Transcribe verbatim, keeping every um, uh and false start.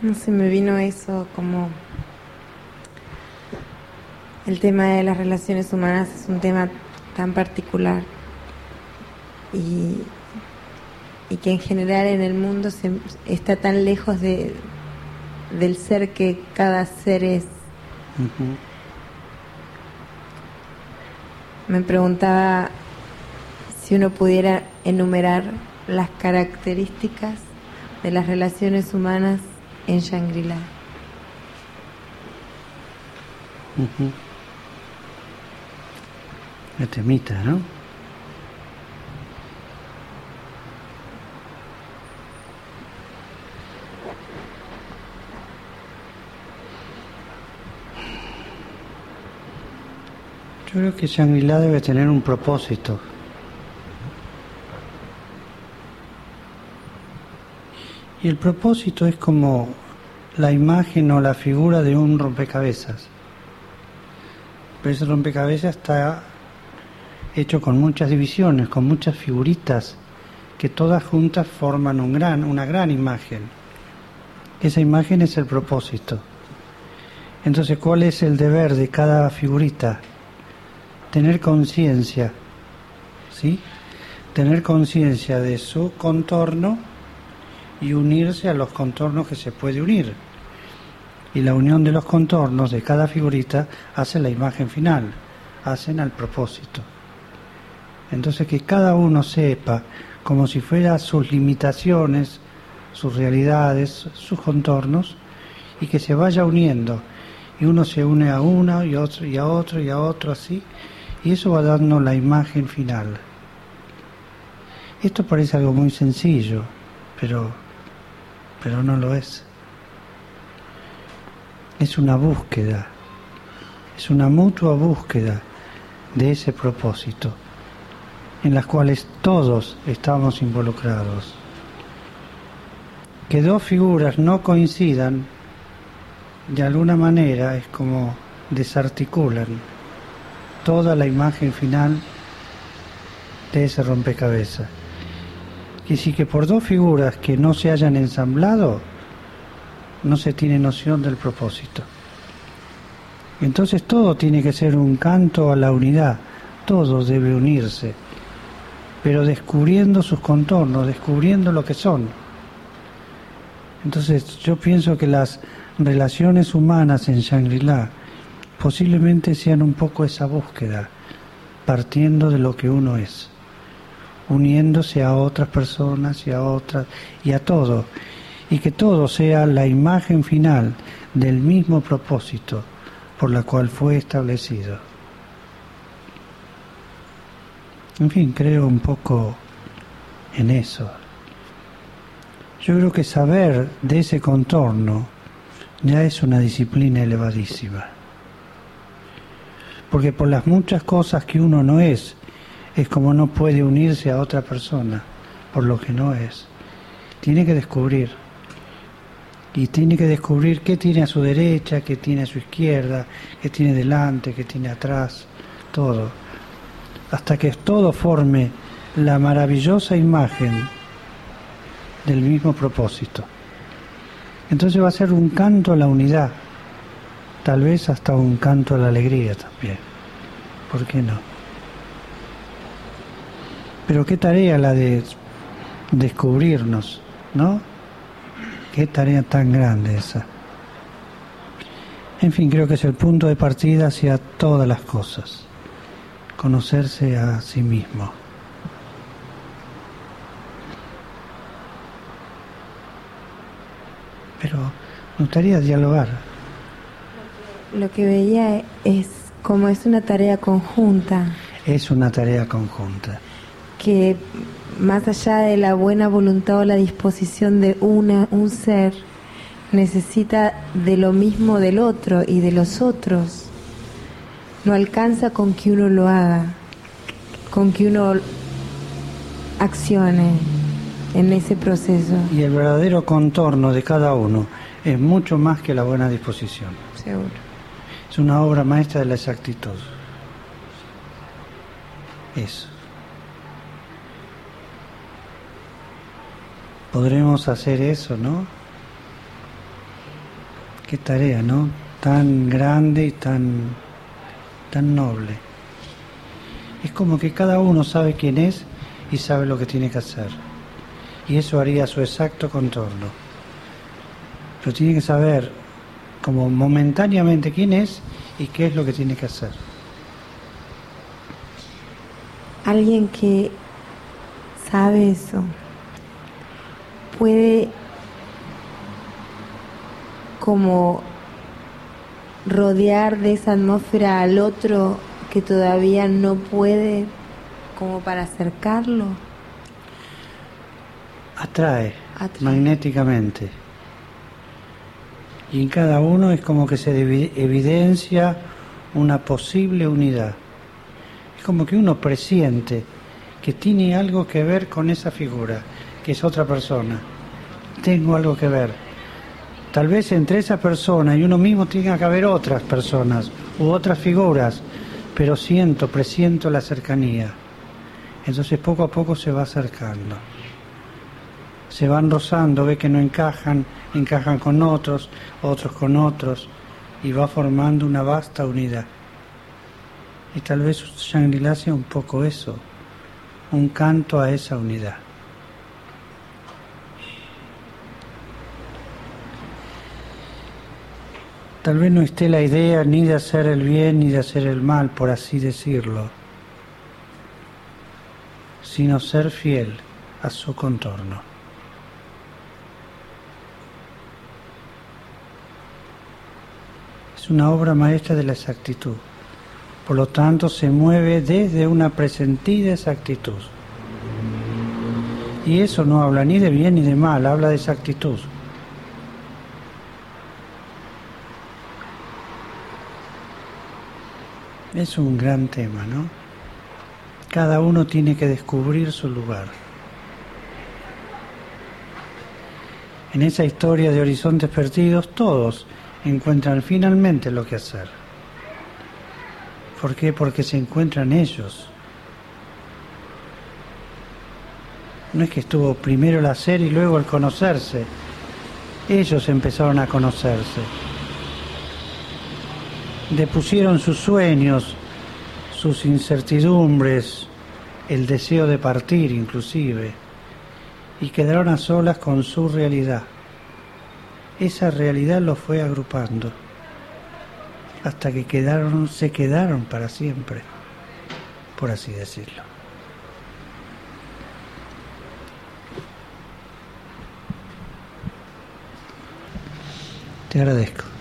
No sé, me vino eso como el tema de las relaciones humanas es un tema tan particular y, y que en general en el mundo se, está tan lejos de, del ser que cada ser es. Uh-huh. Me preguntaba si uno pudiera enumerar las características de las relaciones humanas en Shangri-La. Uh-huh. La temita, ¿no? Yo creo que Shangri-La debe tener un propósito. Y el propósito es como la imagen o la figura de un rompecabezas. Pero ese rompecabezas está hecho con muchas divisiones, con muchas figuritas, que todas juntas forman un gran, una gran imagen. Esa imagen es el propósito. Entonces, ¿cuál es el deber de cada figurita? Tener conciencia, ¿sí? Tener conciencia de su contorno y unirse a los contornos que se puede unir. Y la unión de los contornos de cada figurita hace la imagen final, hacen al propósito. Entonces que cada uno sepa, como si fuera sus limitaciones, sus realidades, sus contornos, y que se vaya uniendo. Y uno se une a uno y otro y a otro y a otro así, y eso va dando la imagen final. Esto parece algo muy sencillo, pero, pero no lo es. Es una búsqueda, es una mutua búsqueda de ese propósito, en las cuales todos estamos involucrados. Que dos figuras no coincidan, de alguna manera es como desarticulan toda la imagen final de ese rompecabezas. Y sí que por dos figuras que no se hayan ensamblado, no se tiene noción del propósito. Entonces todo tiene que ser un canto a la unidad, todo debe unirse, pero descubriendo sus contornos, descubriendo lo que son. Entonces yo pienso que las relaciones humanas en Shangri-La posiblemente sean un poco esa búsqueda, partiendo de lo que uno es, uniéndose a otras personas y a otras y a todo, y que todo sea la imagen final del mismo propósito por la cual fue establecido. En fin, creo un poco en eso. Yo creo que saber de ese contorno ya es una disciplina elevadísima. Porque por las muchas cosas que uno no es, es como no puede unirse a otra persona por lo que no es. Tiene que descubrir. Y tiene que descubrir qué tiene a su derecha, qué tiene a su izquierda, qué tiene delante, qué tiene atrás, todo. Hasta que todo forme la maravillosa imagen del mismo propósito. Entonces va a ser un canto a la unidad, tal vez hasta un canto a la alegría también. ¿Por qué no? Pero qué tarea la de descubrirnos, ¿no? Qué tarea tan grande esa. En fin, creo que es el punto de partida hacia todas las cosas. Conocerse a sí mismo. Pero me gustaría dialogar. Lo que veía es como es una tarea conjunta. Es una tarea conjunta. Que más allá de la buena voluntad o la disposición de una, un ser, necesita de lo mismo del otro y de los otros. No alcanza con que uno lo haga, con que uno accione en ese proceso. Y el verdadero contorno de cada uno es mucho más que la buena disposición. Seguro. Es una obra maestra de la exactitud. Eso. Podremos hacer eso, ¿no? Qué tarea, ¿no? Tan grande y tan, tan noble. Es como que cada uno sabe quién es y sabe lo que tiene que hacer. Y eso haría su exacto contorno. Pero tiene que saber como momentáneamente quién es y qué es lo que tiene que hacer. Alguien que sabe eso puede como rodear de esa atmósfera al otro que todavía no puede, como para acercarlo. Atrae, Atrae. magnéticamente. Y en cada uno es como que se evidencia una posible unidad. Es como que uno presiente que tiene algo que ver con esa figura, que es otra persona. Tengo algo que ver. Tal vez entre esa persona y uno mismo tenga que haber otras personas u otras figuras, pero siento, presiento la cercanía. Entonces poco a poco se va acercando. Se van rozando, ve que no encajan, encajan con otros, otros con otros, y va formando una vasta unidad. Y tal vez Shangri-La sea un poco eso, un canto a esa unidad. Tal vez no esté la idea ni de hacer el bien ni de hacer el mal, por así decirlo, sino ser fiel a su contorno. Es una obra maestra de la exactitud, por lo tanto se mueve desde una presentida exactitud. Y eso no habla ni de bien ni de mal, habla de exactitud. Es un gran tema, ¿no? Cada uno tiene que descubrir su lugar. En esa historia de horizontes perdidos, todos encuentran finalmente lo que hacer. ¿Por qué? Porque se encuentran ellos. No es que estuvo primero el hacer y luego el conocerse. Ellos empezaron a conocerse. Depusieron sus sueños, sus incertidumbres, el deseo de partir inclusive, y quedaron a solas con su realidad. Esa realidad los fue agrupando, hasta que quedaron, se quedaron para siempre, por así decirlo. Te agradezco.